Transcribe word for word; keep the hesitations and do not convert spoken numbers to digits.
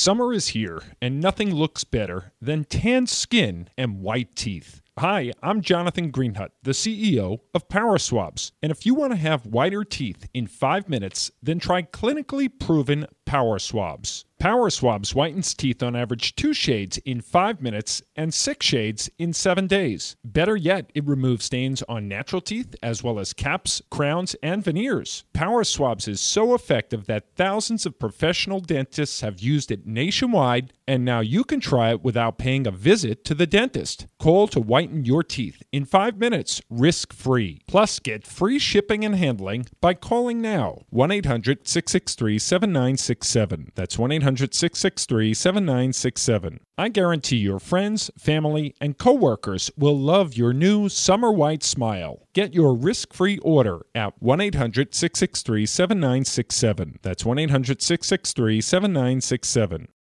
Summer is here, and nothing looks better than tan skin and white teeth. Hi, I'm Jonathan Greenhut, the C E O of Power Swabs. And if you want to have whiter teeth in five minutes, then try clinically proven Power Swabs. Power Swabs whitens teeth on average two shades in five minutes and six shades in seven days. Better yet, it removes stains on natural teeth as well as caps, crowns, and veneers. Power Swabs is so effective that thousands of professional dentists have used it nationwide, and now you can try it without paying a visit to the dentist. Call to whiten your teeth in five minutes, risk-free. Plus, get free shipping and handling by calling now. one eight hundred six six three seven nine six seven. That's one eight hundred six six three seven nine six seven. I guarantee your friends, family, and coworkers will love your new Summer White Smile. Get your risk-free order at one eight hundred six six three seven nine six seven. That's one eight hundred six six three seven nine six seven.